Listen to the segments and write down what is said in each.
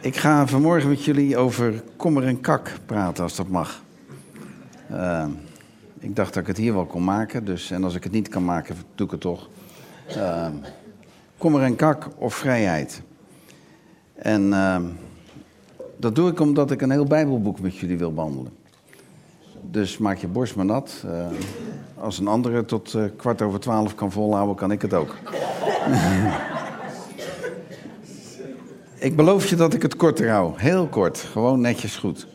Ik ga vanmorgen met jullie over kommer en kak praten, als dat mag. Ik dacht dat ik het hier wel kon maken, en als ik het niet kan maken, doe ik het toch. Kommer en kak of vrijheid. En dat doe ik omdat ik een heel Bijbelboek met jullie wil behandelen. Dus maak je borst maar nat. Als een andere tot 11:15 kan volhouden, kan ik het ook. Ik beloof je dat ik het korter hou. Heel kort. Gewoon netjes goed.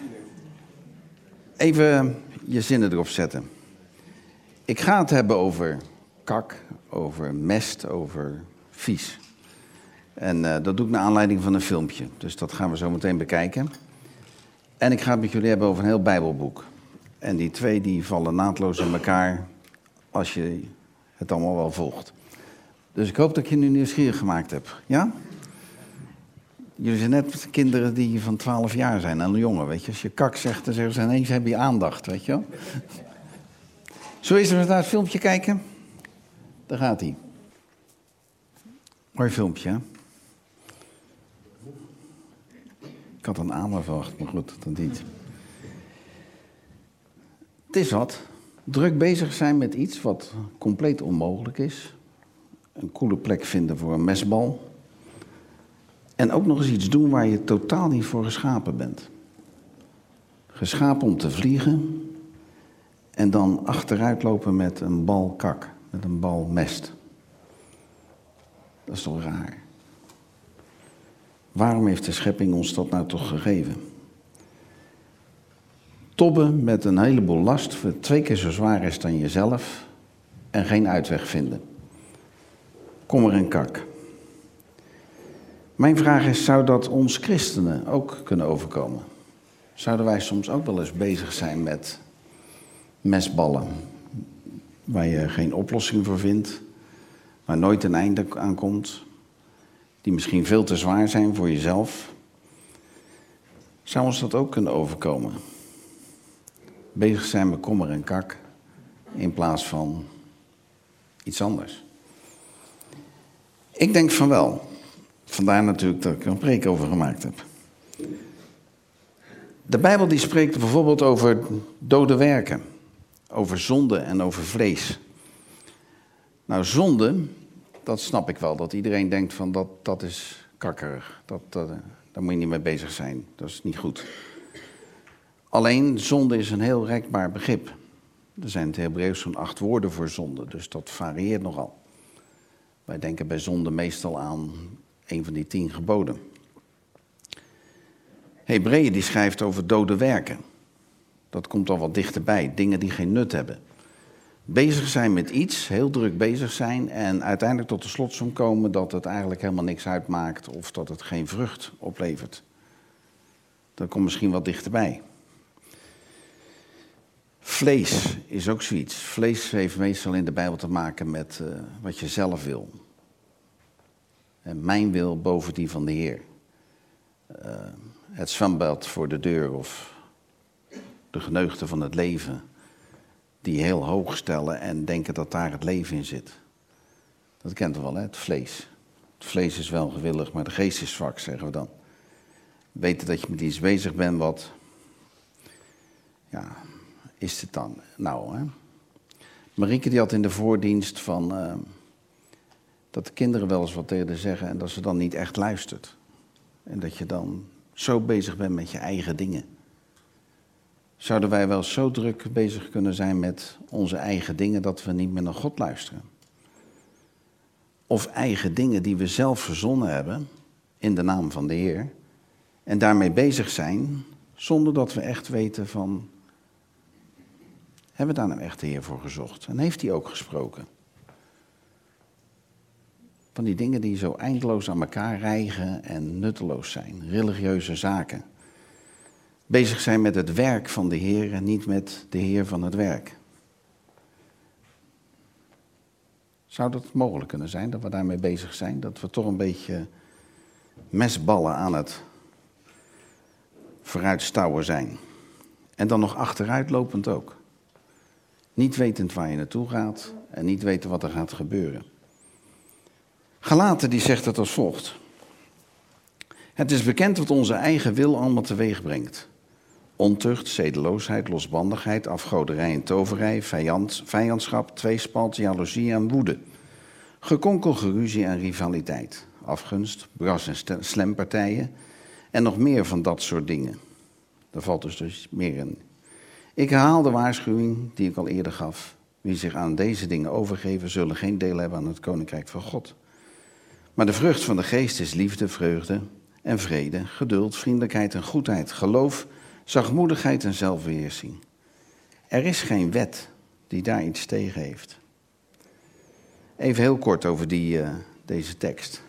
Even je zinnen erop zetten. Ik ga het hebben over kak, over mest, over vies. En dat doe ik naar aanleiding van een filmpje. Dus dat gaan we zo meteen bekijken. En ik ga het met jullie hebben over een heel Bijbelboek. En die twee die vallen naadloos in elkaar als je het allemaal wel volgt. Dus ik hoop dat ik je nu nieuwsgierig gemaakt heb. Ja? Jullie zijn net kinderen die van 12 jaar zijn en jongen, weet je. Als je kak zegt, dan zeggen ze ineens, heb je aandacht, weet je wel. Zullen we eens naar het filmpje kijken? Daar gaat hij. Mooi filmpje, hè? Ik had een aandacht verwacht, maar goed, dat niet. Het is wat. Druk bezig zijn met iets wat compleet onmogelijk is. Een coole plek vinden voor een mesbal. En ook nog eens iets doen waar je totaal niet voor geschapen bent. Geschapen om te vliegen en dan achteruit lopen met een bal kak, met een bal mest. Dat is toch raar? Waarom heeft de schepping ons dat nou toch gegeven? Tobben met een heleboel last, wat 2 keer zo zwaar is dan jezelf en geen uitweg vinden. Kommer en kak. Mijn vraag is, zou dat ons christenen ook kunnen overkomen? Zouden wij soms ook wel eens bezig zijn met mesballen, waar je geen oplossing voor vindt, waar nooit een einde aan komt, die misschien veel te zwaar zijn voor jezelf? Zou ons dat ook kunnen overkomen? Bezig zijn met kommer en kak in plaats van iets anders? Ik denk van wel. Vandaar natuurlijk dat ik er een preek over gemaakt heb. De Bijbel die spreekt bijvoorbeeld over dode werken, over zonde en over vlees. Nou, zonde, dat snap ik wel, dat iedereen denkt van dat is kakkerig. Daar moet je niet mee bezig zijn, dat is niet goed. Alleen, zonde is een heel rekbaar begrip. Er zijn in het Hebreeuws zo'n 8 woorden voor zonde, dus dat varieert nogal. Wij denken bij zonde meestal aan een van die 10 geboden. Hebreeën die schrijft over dode werken. Dat komt al wat dichterbij, dingen die geen nut hebben. Bezig zijn met iets, heel druk bezig zijn en uiteindelijk tot de slotsom komen dat het eigenlijk helemaal niks uitmaakt of dat het geen vrucht oplevert. Dat komt misschien wat dichterbij. Vlees is ook zoiets. Vlees heeft meestal in de Bijbel te maken met wat je zelf wil. En mijn wil boven die van de Heer. Het zwembad voor de deur of de geneugten van het leven. Die heel hoog stellen en denken dat daar het leven in zit. Dat kent u wel, hè? Het vlees. Het vlees is wel gewillig, maar de geest is zwak, zeggen we dan. Weten dat je met iets bezig bent wat... Ja, is het dan? Nou, hè? Marieke die had in de voordienst van... dat de kinderen wel eens wat tegen haar zeggen en dat ze dan niet echt luistert. En dat je dan zo bezig bent met je eigen dingen. Zouden wij wel zo druk bezig kunnen zijn met onze eigen dingen dat we niet meer naar God luisteren? Of eigen dingen die we zelf verzonnen hebben in de naam van de Heer en daarmee bezig zijn zonder dat we echt weten van... Hebben we daar nou echt de Heer voor gezocht? En heeft hij ook gesproken? Van die dingen die zo eindeloos aan elkaar rijgen en nutteloos zijn. Religieuze zaken. Bezig zijn met het werk van de Heer en niet met de Heer van het werk. Zou dat mogelijk kunnen zijn, dat we daarmee bezig zijn? Dat we toch een beetje mesballen aan het vooruitstouwen zijn. En dan nog achteruitlopend ook. Niet wetend waar je naartoe gaat en niet weten wat er gaat gebeuren. Galaten die zegt het als volgt. Het is bekend wat onze eigen wil allemaal teweeg brengt. Ontucht, zedeloosheid, losbandigheid, afgoderij en toverij, vijandschap, tweespalt, jaloezie en woede. Gekonkel, geruzie en rivaliteit. Afgunst, bras- en slempartijen en nog meer van dat soort dingen. Daar valt dus meer in. Ik herhaal de waarschuwing die ik al eerder gaf. Wie zich aan deze dingen overgeven, zullen geen deel hebben aan het koninkrijk van God. Maar de vrucht van de geest is liefde, vreugde en vrede, geduld, vriendelijkheid en goedheid, geloof, zachtmoedigheid en zelfbeheersing. Er is geen wet die daar iets tegen heeft. Even heel kort over deze tekst.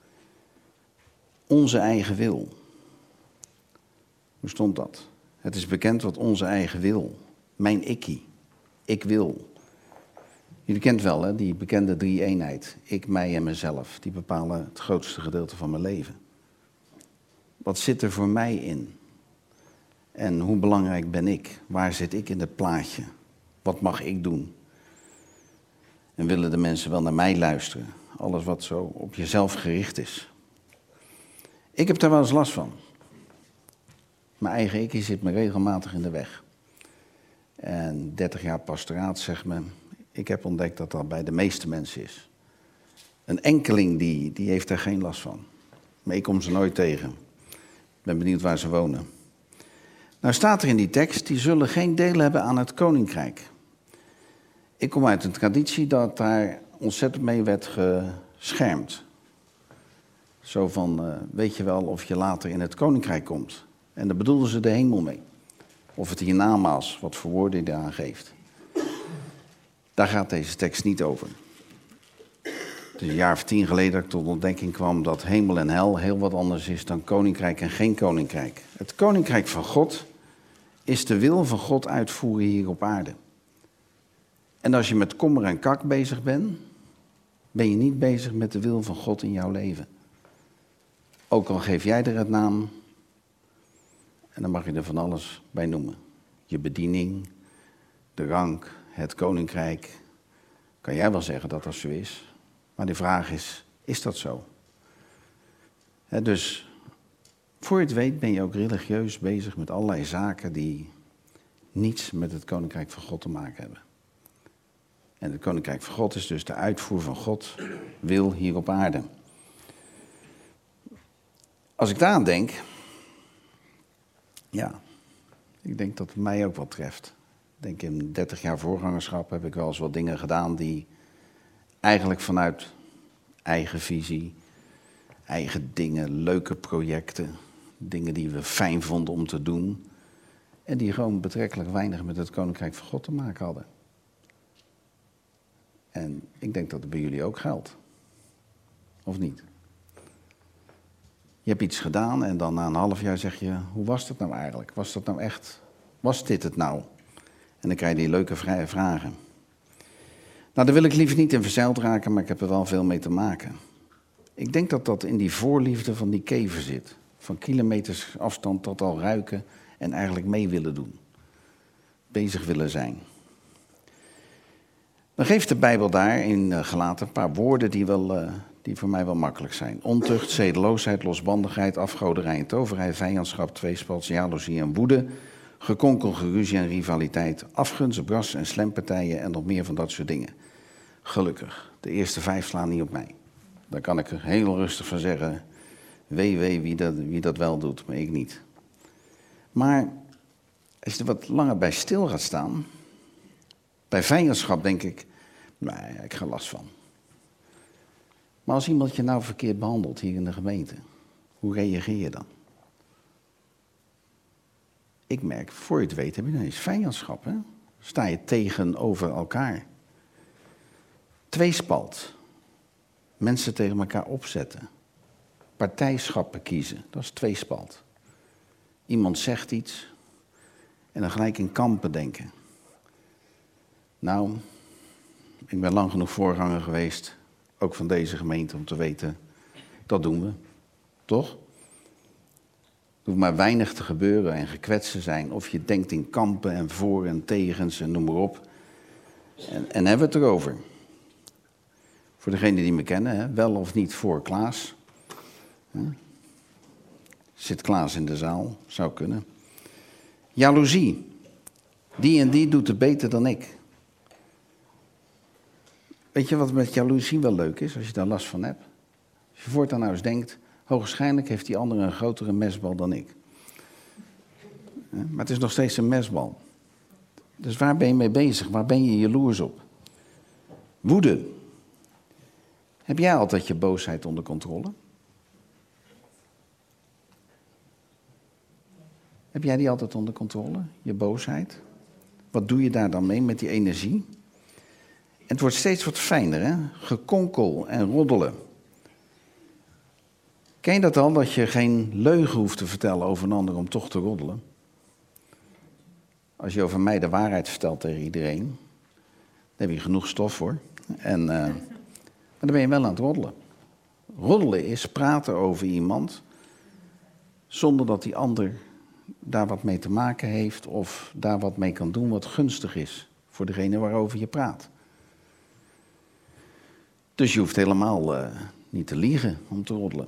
Onze eigen wil. Hoe stond dat? Het is bekend wat onze eigen wil. Mijn ikkie. Ik wil. Jullie kent wel, hè, die bekende drie-eenheid. Ik, mij en mezelf. Die bepalen het grootste gedeelte van mijn leven. Wat zit er voor mij in? En hoe belangrijk ben ik? Waar zit ik in het plaatje? Wat mag ik doen? En willen de mensen wel naar mij luisteren? Alles wat zo op jezelf gericht is. Ik heb daar wel eens last van. Mijn eigen ikkie zit me regelmatig in de weg. En 30 jaar pastoraat zegt me, ik heb ontdekt dat dat bij de meeste mensen is. Een enkeling die heeft daar geen last van. Maar ik kom ze nooit tegen. Ik ben benieuwd waar ze wonen. Nou staat er in die tekst, die zullen geen deel hebben aan het koninkrijk. Ik kom uit een traditie dat daar ontzettend mee werd geschermd. Zo van, weet je wel of je later in het koninkrijk komt. En daar bedoelden ze de hemel mee. Of het hiernamaals, wat voor woorden je eraan geeft. Daar gaat deze tekst niet over. Het is een jaar of 10 geleden dat ik tot ontdekking kwam dat hemel en hel heel wat anders is dan koninkrijk en geen koninkrijk. Het koninkrijk van God is de wil van God uitvoeren hier op aarde. En als je met kommer en kak bezig bent, ben je niet bezig met de wil van God in jouw leven. Ook al geef jij er het naam, en dan mag je er van alles bij noemen. Je bediening, de rank, het koninkrijk. Kan jij wel zeggen dat dat zo is. Maar de vraag is dat zo? Dus voor je het weet ben je ook religieus bezig met allerlei zaken die niets met het koninkrijk van God te maken hebben. En het koninkrijk van God is dus de uitvoer van God wil hier op aarde. Als ik daaraan denk, ja, ik denk dat het mij ook wat treft. Ik denk in 30 jaar voorgangerschap heb ik wel eens wat dingen gedaan die eigenlijk vanuit eigen visie, eigen dingen, leuke projecten, dingen die we fijn vonden om te doen en die gewoon betrekkelijk weinig met het koninkrijk van God te maken hadden. En ik denk dat het bij jullie ook geldt. Of niet? Je hebt iets gedaan en dan na een half jaar zeg je, hoe was dat nou eigenlijk? Was dat nou echt? Was dit het nou? En dan krijg je die leuke vragen. Nou, daar wil ik liever niet in verzeild raken, maar ik heb er wel veel mee te maken. Ik denk dat dat in die voorliefde van die kever zit. Van kilometers afstand tot al ruiken en eigenlijk mee willen doen. Bezig willen zijn. Dan geeft de Bijbel daar in Galaten een paar woorden die voor mij wel makkelijk zijn. Ontucht, zedeloosheid, losbandigheid, afgoderij en toverij, vijandschap, tweespalt, jaloezie en woede, gekonkel, geruzie en rivaliteit, afgunst, bras- en slempartijen en nog meer van dat soort dingen. Gelukkig, de eerste 5 slaan niet op mij. Daar kan ik er heel rustig van zeggen, wee wie dat wel doet, maar ik niet. Maar als je er wat langer bij stil gaat staan, bij vijandschap denk ik, nee, ik ga last van. Maar als iemand je nou verkeerd behandelt hier in de gemeente, hoe reageer je dan? Ik merk, voor je het weet heb je ineens vijandschap. Hè? Sta je tegenover elkaar. Tweespalt. Mensen tegen elkaar opzetten. Partijschappen kiezen, dat is tweespalt. Iemand zegt iets en dan gelijk in kampen denken. Nou, ik ben lang genoeg voorganger geweest, ook van deze gemeente, om te weten, dat doen we. Toch? Er hoeft maar weinig te gebeuren en gekwetst te zijn. Of je denkt in kampen en voor en tegens en noem maar op. En hebben we het erover. Voor degenen die me kennen, hè, wel of niet voor Klaas. Zit Klaas in de zaal? Zou kunnen. Jaloezie. Die en die doet het beter dan ik. Weet je wat met jaloezie wel leuk is, als je daar last van hebt? Als je voortaan nou eens denkt, hoogstwaarschijnlijk heeft die andere een grotere mesbal dan ik. Maar het is nog steeds een mesbal. Dus waar ben je mee bezig? Waar ben je jaloers op? Woede. Heb jij altijd je boosheid onder controle? Heb jij die altijd onder controle, je boosheid? Wat doe je daar dan mee met die energie? En het wordt steeds wat fijner, hè? Gekonkel en roddelen. Ken je dat al, dat je geen leugen hoeft te vertellen over een ander om toch te roddelen? Als je over mij de waarheid vertelt tegen iedereen, dan heb je genoeg stof voor. Maar dan ben je wel aan het roddelen. Roddelen is praten over iemand zonder dat die ander daar wat mee te maken heeft of daar wat mee kan doen wat gunstig is voor degene waarover je praat. Dus je hoeft helemaal niet te liegen om te roddelen.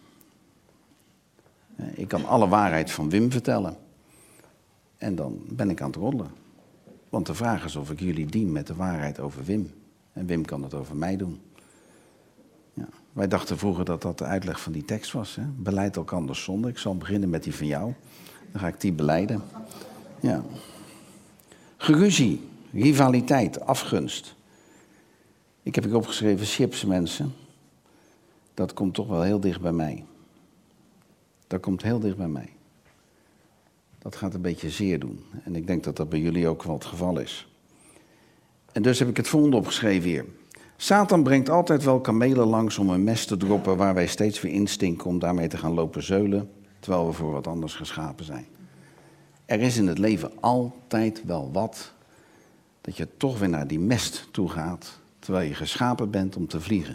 Ik kan alle waarheid van Wim vertellen. En dan ben ik aan het roddelen. Want de vraag is of ik jullie dien met de waarheid over Wim. En Wim kan het over mij doen. Ja, wij dachten vroeger dat dat de uitleg van die tekst was. Hè? Beleid elkander zonder. Ik zal beginnen met die van jou. Dan ga ik die belijden. Ja. Geruzie, rivaliteit, afgunst. Ik heb hier opgeschreven chips, mensen. Dat komt toch wel heel dicht bij mij. Dat komt heel dicht bij mij. Dat gaat een beetje zeer doen. En ik denk dat dat bij jullie ook wel het geval is. En dus heb ik het volgende opgeschreven hier. Satan brengt altijd wel kamelen langs om een mes te droppen waar wij steeds weer instinken om daarmee te gaan lopen zeulen, terwijl we voor wat anders geschapen zijn. Er is in het leven altijd wel wat dat je toch weer naar die mest toe gaat, terwijl je geschapen bent om te vliegen.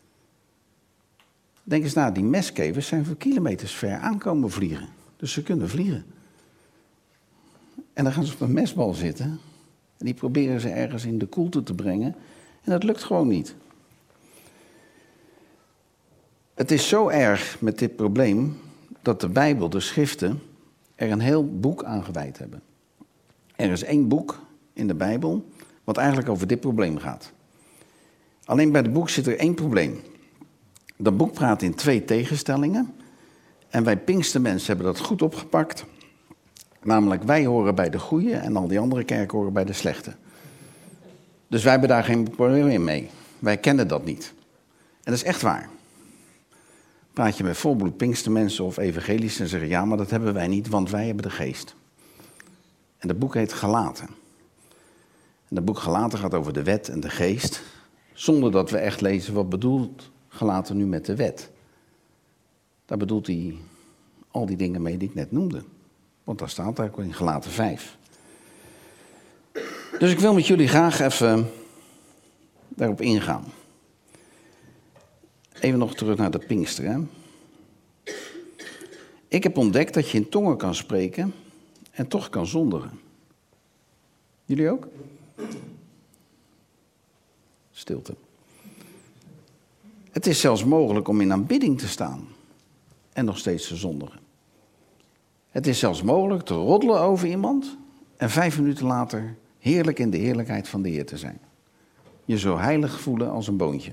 Denk eens na, die mestkevers zijn voor kilometers ver aankomen vliegen. Dus ze kunnen vliegen. En dan gaan ze op een mesbal zitten. En die proberen ze ergens in de koelte te brengen. En dat lukt gewoon niet. Het is zo erg met dit probleem dat de Bijbel, de schriften, er een heel boek aan gewijd hebben. Er is 1 boek in de Bijbel wat eigenlijk over dit probleem gaat. Alleen bij het boek zit er 1 probleem. Dat boek praat in 2 tegenstellingen. En wij Pinkstermensen hebben dat goed opgepakt. Namelijk, wij horen bij de goede en al die andere kerken horen bij de slechte. Dus wij hebben daar geen probleem mee. Wij kennen dat niet. En dat is echt waar. Praat je met volbloed Pinkstermensen of evangelisten en zeggen, ja, maar dat hebben wij niet, want wij hebben de geest. En dat boek heet Galaten. En dat boek Galaten gaat over de wet en de geest, zonder dat we echt lezen wat bedoelt Galaten nu met de wet. Daar bedoelt hij al die dingen mee die ik net noemde. Want daar staat daar in Galaten 5. Dus ik wil met jullie graag even daarop ingaan. Even nog terug naar de Pinkster. Hè? Ik heb ontdekt dat je in tongen kan spreken en toch kan zondigen. Jullie ook? Stilte. Het is zelfs mogelijk om in aanbidding te staan en nog steeds te zondigen. Het is zelfs mogelijk te roddelen over iemand en 5 minuten later heerlijk in de heerlijkheid van de Heer te zijn. Je zo heilig voelen als een boontje.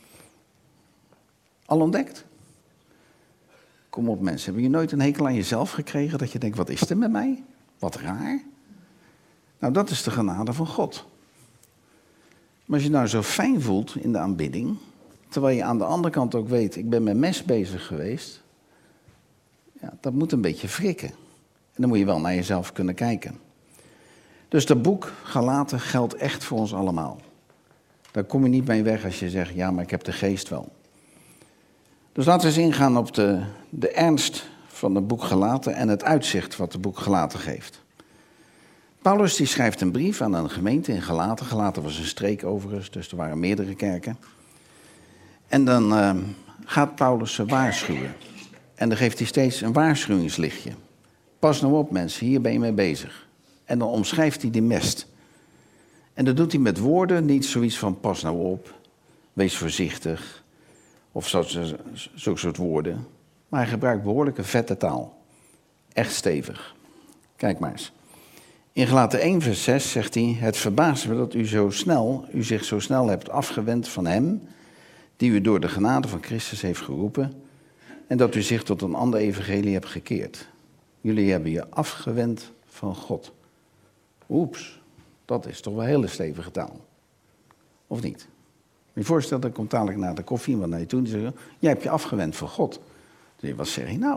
Al ontdekt? Kom op mensen, hebben je nooit een hekel aan jezelf gekregen dat je denkt, wat is er met mij? Wat raar. Nou, dat is de genade van God. Maar als je nou zo fijn voelt in de aanbidding, terwijl je aan de andere kant ook weet, ik ben met mes bezig geweest, ja, dat moet een beetje wrikken. En dan moet je wel naar jezelf kunnen kijken. Dus dat boek Galaten geldt echt voor ons allemaal. Daar kom je niet mee weg als je zegt, ja, maar ik heb de geest wel. Dus laten we eens ingaan op de ernst van het boek Galaten en het uitzicht wat het boek Galaten geeft. Paulus die schrijft een brief aan een gemeente in Galaten. Galaten was een streek overigens, dus er waren meerdere kerken. En dan gaat Paulus ze waarschuwen. En dan geeft hij steeds een waarschuwingslichtje. Pas nou op mensen, hier ben je mee bezig. En dan omschrijft hij die mest. En dat doet hij met woorden, niet zoiets van pas nou op, wees voorzichtig. Of zo'n soort woorden. Maar hij gebruikt behoorlijke vette taal. Echt stevig. Kijk maar eens. In Galaten 1 vers 6 zegt hij: het verbaast me dat u zich zo snel hebt afgewend van hem, die u door de genade van Christus heeft geroepen, en dat u zich tot een ander evangelie hebt gekeerd. Jullie hebben je afgewend van God. Oeps, dat is toch wel hele stevige taal. Of niet? Je voorstelt, dan komt dadelijk na de koffie iemand naar je toe en zegt: jij hebt je afgewend van God. Dus wat zeg je nou?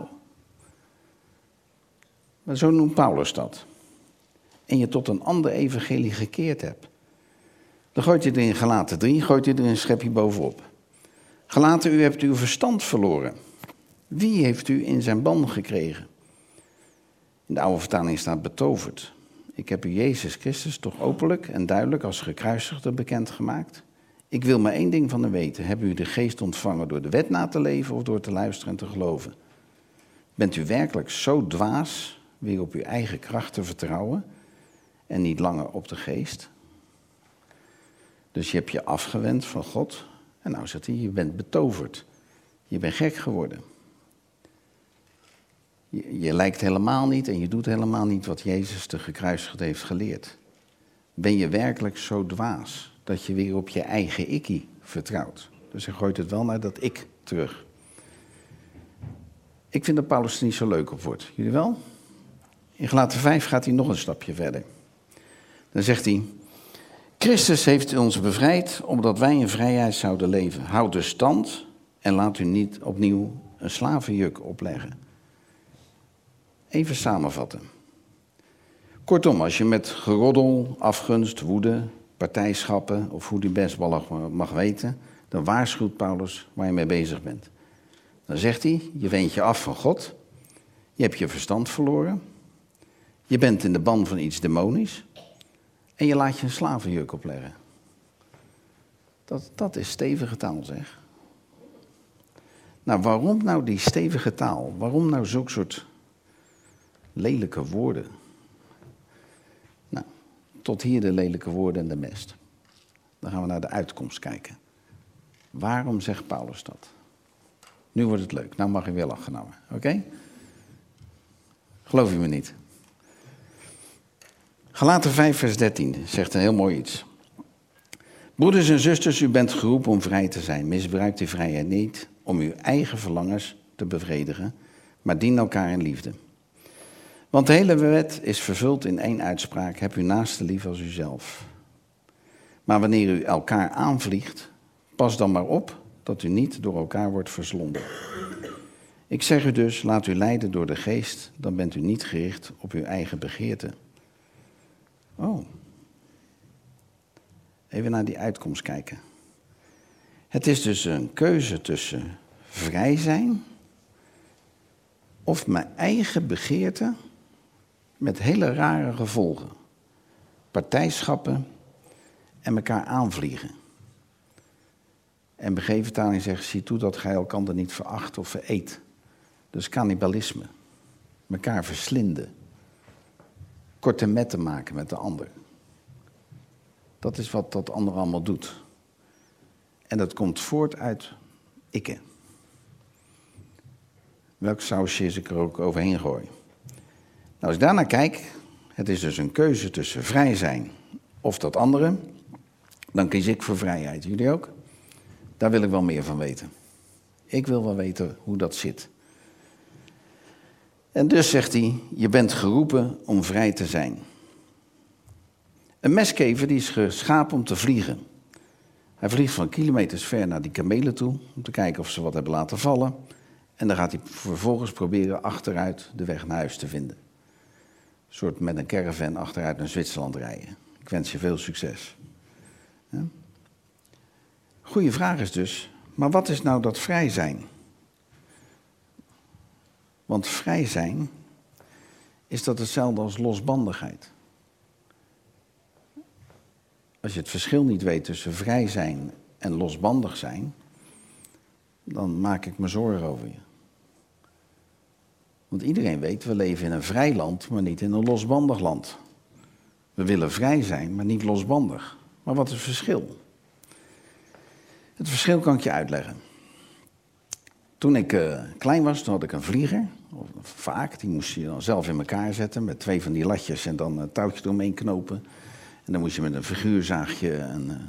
Maar zo noemt Paulus dat. En je tot een ander evangelie gekeerd hebt. Dan gooit hij er in Galaten 3, gooit hij er een schepje bovenop. Galaten, u hebt uw verstand verloren. Wie heeft u in zijn ban gekregen? In de oude vertaling staat betoverd. Ik heb u Jezus Christus toch openlijk en duidelijk als gekruisigde bekendgemaakt. Ik wil maar één ding van u weten. Hebben u de geest ontvangen door de wet na te leven of door te luisteren en te geloven? Bent u werkelijk zo dwaas weer op uw eigen kracht te vertrouwen en niet langer op de geest? Dus je hebt je afgewend van God en nou zegt hij, je bent betoverd. Je bent gek geworden. Je lijkt helemaal niet en je doet helemaal niet wat Jezus de gekruisigde heeft geleerd. Ben je werkelijk zo dwaas dat je weer op je eigen ikkie vertrouwt? Dus hij gooit het wel naar dat ik terug. Ik vind dat Paulus er niet zo leuk op wordt. Jullie wel? In Galaten 5 gaat hij nog een stapje verder. Dan zegt hij: Christus heeft ons bevrijd omdat wij in vrijheid zouden leven. Houd dus stand en laat u niet opnieuw een slavenjuk opleggen. Even samenvatten. Kortom, als je met geroddel, afgunst, woede, partijschappen of hoe die best mag weten, dan waarschuwt Paulus waar je mee bezig bent. Dan zegt hij, je wendt je af van God, je hebt je verstand verloren, je bent in de ban van iets demonisch en je laat je een slavenjuk opleggen. Dat is stevige taal, zeg. Nou, waarom nou die stevige taal? Waarom nou zulke soort lelijke woorden? Nou, tot hier de lelijke woorden en de mest. Dan gaan we naar de uitkomst kijken. Waarom zegt Paulus dat? Nu wordt het leuk. Nou mag je weer lachen nou. Oké? Geloof je me niet? Galaten 5 vers 13 zegt een heel mooi iets. Broeders en zusters, u bent geroepen om vrij te zijn. Misbruik die vrijheid niet om uw eigen verlangens te bevredigen, maar dien elkaar in liefde. Want de hele wet is vervuld in één uitspraak: heb uw naaste lief als uzelf. Maar wanneer u elkaar aanvliegt, pas dan maar op dat u niet door elkaar wordt verslonden. Ik zeg u dus, laat u leiden door de geest, dan bent u niet gericht op uw eigen begeerte. Oh. Even naar die uitkomst kijken. Het is dus een keuze tussen vrij zijn of mijn eigen begeerte met hele rare gevolgen. Partijschappen en elkaar aanvliegen. En begevenvertaling zegt, zie toe dat gij elkander niet veracht of vereet. Dus cannibalisme. Mekaar verslinden. Korte metten maken met de ander. Dat is wat dat ander allemaal doet. En dat komt voort uit ikke. Welk sausje is ik er ook overheen gooi. Nou, als ik daarnaar kijk, het is dus een keuze tussen vrij zijn of dat andere. Dan kies ik voor vrijheid. Jullie ook? Daar wil ik wel meer van weten. Ik wil wel weten hoe dat zit. En dus zegt hij, je bent geroepen om vrij te zijn. Een mestkever die is geschapen om te vliegen. Hij vliegt van kilometers ver naar die kamelen toe, om te kijken of ze wat hebben laten vallen. En dan gaat hij vervolgens proberen achteruit de weg naar huis te vinden. Een soort met een caravan achteruit naar Zwitserland rijden. Ik wens je veel succes. Ja? Goeie vraag is dus, maar wat is nou dat vrij zijn? Want vrij zijn, is dat hetzelfde als losbandigheid? Als je het verschil niet weet tussen vrij zijn en losbandig zijn, dan maak ik me zorgen over je. Want iedereen weet, we leven in een vrij land, maar niet in een losbandig land. We willen vrij zijn, maar niet losbandig. Maar wat is het verschil? Het verschil kan ik je uitleggen. Toen ik klein was, toen had ik een vlieger. Vaak, die moest je dan zelf in elkaar zetten met 2 van die latjes en dan een touwtje eromheen knopen. En dan moest je met een figuurzaagje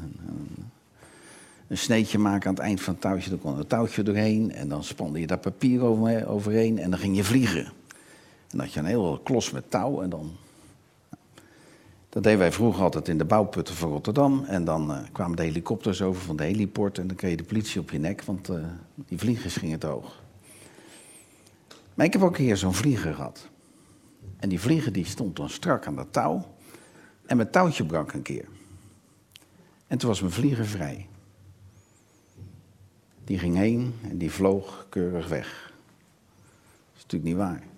een sneetje maken aan het eind van het touwtje. Dan kon er een touwtje doorheen en dan spande je daar papier overheen en dan ging je vliegen. En dan had je een hele klos met touw en dan... Dat deden wij vroeger altijd in de bouwputten van Rotterdam. En dan kwamen de helikopters over van de heliport en dan kreeg je de politie op je nek, want die vliegers gingen te hoog. Maar ik heb ook een keer zo'n vlieger gehad. En die vlieger die stond dan strak aan dat touw. En mijn touwtje brak een keer. En toen was mijn vlieger vrij. Die ging heen en die vloog keurig weg. Dat is natuurlijk niet waar.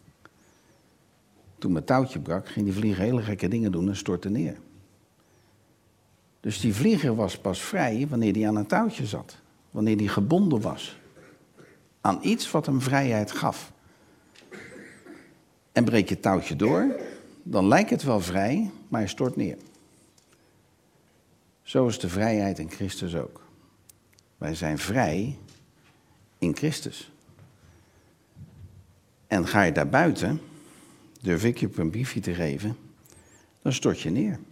Toen mijn touwtje brak, ging die vlieger hele gekke dingen doen en stortte neer. Dus die vlieger was pas vrij wanneer hij aan een touwtje zat. Wanneer hij gebonden was. Aan iets wat hem vrijheid gaf. En breek je het touwtje door, dan lijkt het wel vrij, maar hij stort neer. Zo is de vrijheid in Christus ook. Wij zijn vrij in Christus. En ga je daar buiten, durf ik je op een briefje te geven, dan stort je neer.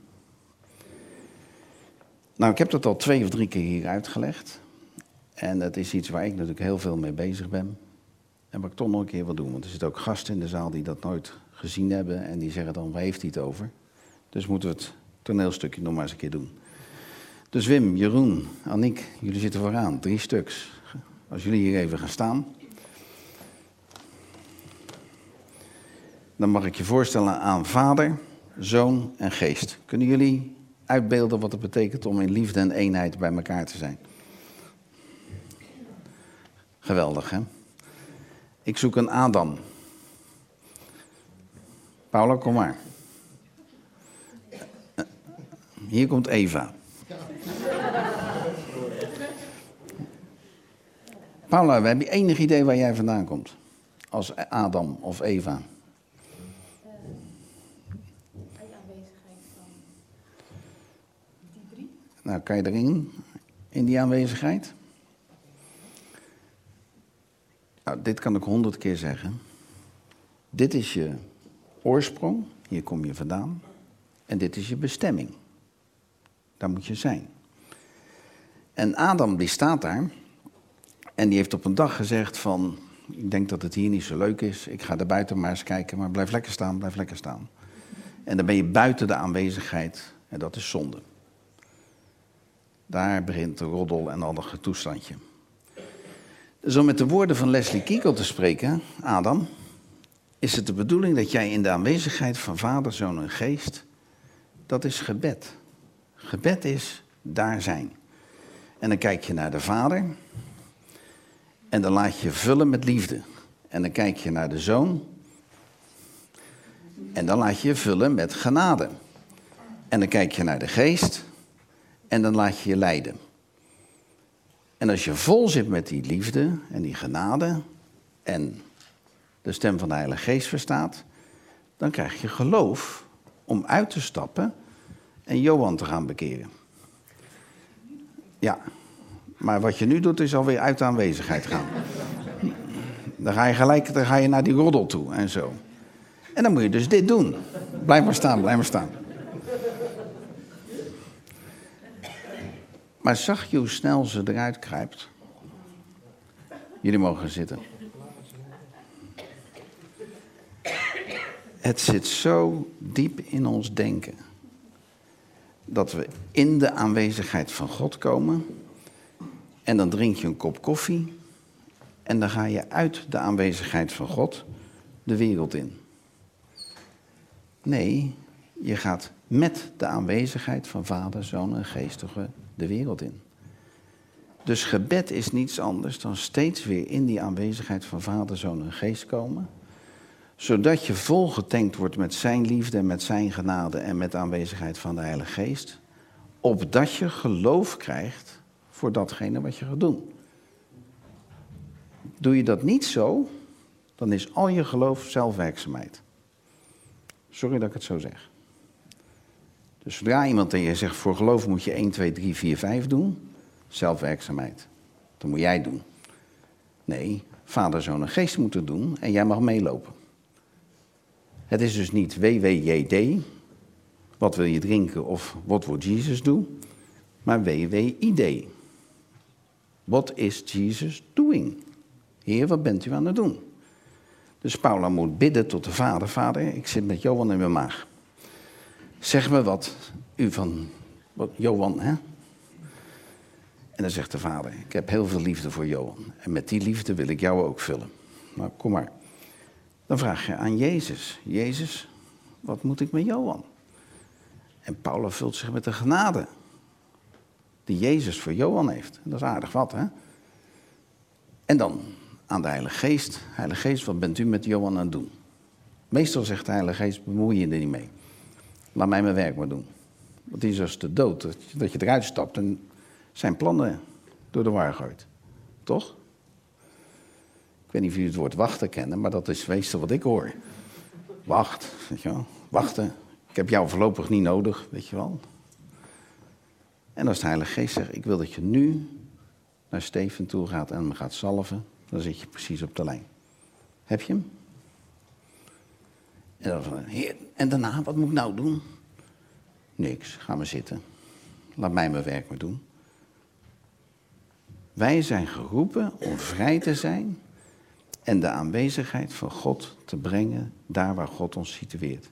Nou, ik heb dat al 2 of 3 keer hier uitgelegd. En dat is iets waar ik natuurlijk heel veel mee bezig ben. En wat ik toch nog een keer wil doen. Want er zitten ook gasten in de zaal die dat nooit gezien hebben. En die zeggen dan, waar heeft hij het over? Dus moeten we het toneelstukje nog maar eens een keer doen. Dus Wim, Jeroen, Anniek, jullie zitten vooraan. 3 stuks. Als jullie hier even gaan staan. Dan mag ik je voorstellen aan Vader, Zoon en Geest. Kunnen jullie uitbeelden wat het betekent om in liefde en eenheid bij elkaar te zijn? Geweldig, hè? Ik zoek een Adam. Paula, kom maar. Hier komt Eva. Paula, we hebben enig idee waar jij vandaan komt? Als Adam of Eva. Aanwezigheid van die 3. Nou, kan je erin, in die aanwezigheid? Nou, dit kan ik 100 keer zeggen. Dit is je oorsprong, hier kom je vandaan. En dit is je bestemming. Daar moet je zijn. En Adam die staat daar. En die heeft op een dag gezegd van, ik denk dat het hier niet zo leuk is. Ik ga er buiten maar eens kijken, maar blijf lekker staan, blijf lekker staan. En dan ben je buiten de aanwezigheid en dat is zonde. Daar begint de roddel en alle toestandje. Dus om met de woorden van Leslie Kiekel te spreken, Adam, is het de bedoeling dat jij in de aanwezigheid van Vader, Zoon en Geest, dat is gebed. Gebed is daar zijn. En dan kijk je naar de Vader en dan laat je vullen met liefde. En dan kijk je naar de Zoon en dan laat je vullen met genade. En dan kijk je naar de Geest en dan laat je je leiden. En als je vol zit met die liefde en die genade en de stem van de Heilige Geest verstaat, dan krijg je geloof om uit te stappen en Johan te gaan bekeren. Ja, maar wat je nu doet is alweer uit de aanwezigheid gaan. Dan ga je naar die roddel toe en zo. En dan moet je dus dit doen. Blijf maar staan, blijf maar staan. Maar zag je hoe snel ze eruit kruipt? Jullie mogen zitten. Het zit zo diep in ons denken. Dat we in de aanwezigheid van God komen. En dan drink je een kop koffie. En dan ga je uit de aanwezigheid van God de wereld in. Nee, je gaat met de aanwezigheid van Vader, Zoon en Geestige de wereld in. Dus gebed is niets anders dan steeds weer in die aanwezigheid van Vader, Zoon en Geest komen. Zodat je volgetankt wordt met zijn liefde en met zijn genade en met de aanwezigheid van de Heilige Geest. Opdat je geloof krijgt voor datgene wat je gaat doen. Doe je dat niet zo, dan is al je geloof zelfwerkzaamheid. Sorry dat ik het zo zeg. Dus zodra iemand tegen je zegt, voor geloof moet je 1, 2, 3, 4, 5 doen, zelfwerkzaamheid. Dat moet jij doen. Nee, Vader, Zoon en Geest moeten doen en jij mag meelopen. Het is dus niet WWJD, wat wil je drinken of what would Jesus do, maar WWID. What is Jesus doing? Heer, wat bent u aan het doen? Dus Paula moet bidden tot de Vader. Vader, ik zit met Johan in mijn maag. Zeg me wat u van Johan, hè? En dan zegt de Vader, ik heb heel veel liefde voor Johan. En met die liefde wil ik jou ook vullen. Nou, kom maar. Dan vraag je aan Jezus. Jezus, wat moet ik met Johan? En Paula vult zich met de genade die Jezus voor Johan heeft. Dat is aardig wat, hè? En dan aan de Heilige Geest. Heilige Geest, wat bent u met Johan aan het doen? Meestal zegt de Heilige Geest, bemoei je er niet mee. Laat mij mijn werk maar doen. Want die is als de dood, dat je eruit stapt en zijn plannen door de war gooit. Toch? Ik weet niet of jullie het woord wachten kennen, maar dat is meestal wat ik hoor. Wacht, weet je wel. Wachten. Ik heb jou voorlopig niet nodig, weet je wel. En als de Heilige Geest zegt, ik wil dat je nu naar Steven toe gaat en hem gaat zalven, dan zit je precies op de lijn. Heb je hem? En dan van, Heer, en daarna, wat moet ik nou doen? Niks, ga maar zitten. Laat mij mijn werk maar doen. Wij zijn geroepen om vrij te zijn en de aanwezigheid van God te brengen daar waar God ons situeert.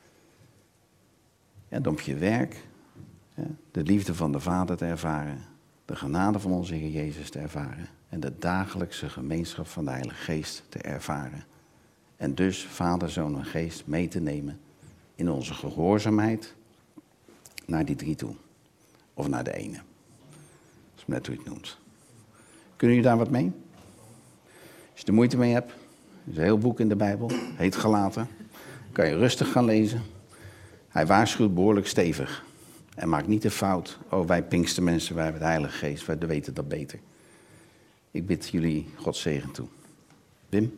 En op je werk de liefde van de Vader te ervaren, de genade van onze Heer Jezus te ervaren en de dagelijkse gemeenschap van de Heilige Geest te ervaren. En dus Vader, Zoon en Geest mee te nemen in onze gehoorzaamheid naar die drie toe. Of naar de ene. Dat is net hoe je het noemt. Kunnen jullie daar wat mee? Als je er moeite mee hebt, er is een heel boek in de Bijbel, heet Galaten. Kan je rustig gaan lezen. Hij waarschuwt behoorlijk stevig. En maakt niet de fout, oh wij Pinkstermensen, wij hebben de Heilige Geest, wij weten dat beter. Ik bid jullie Gods zegen toe. Wim?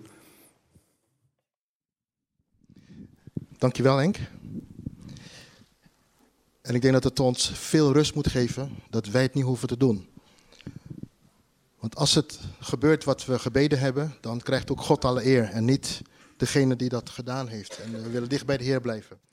Dankjewel, Henk. En ik denk dat het ons veel rust moet geven dat wij het niet hoeven te doen. Want als het gebeurt wat we gebeden hebben, dan krijgt ook God alle eer en niet degene die dat gedaan heeft. En we willen dicht bij de Heer blijven.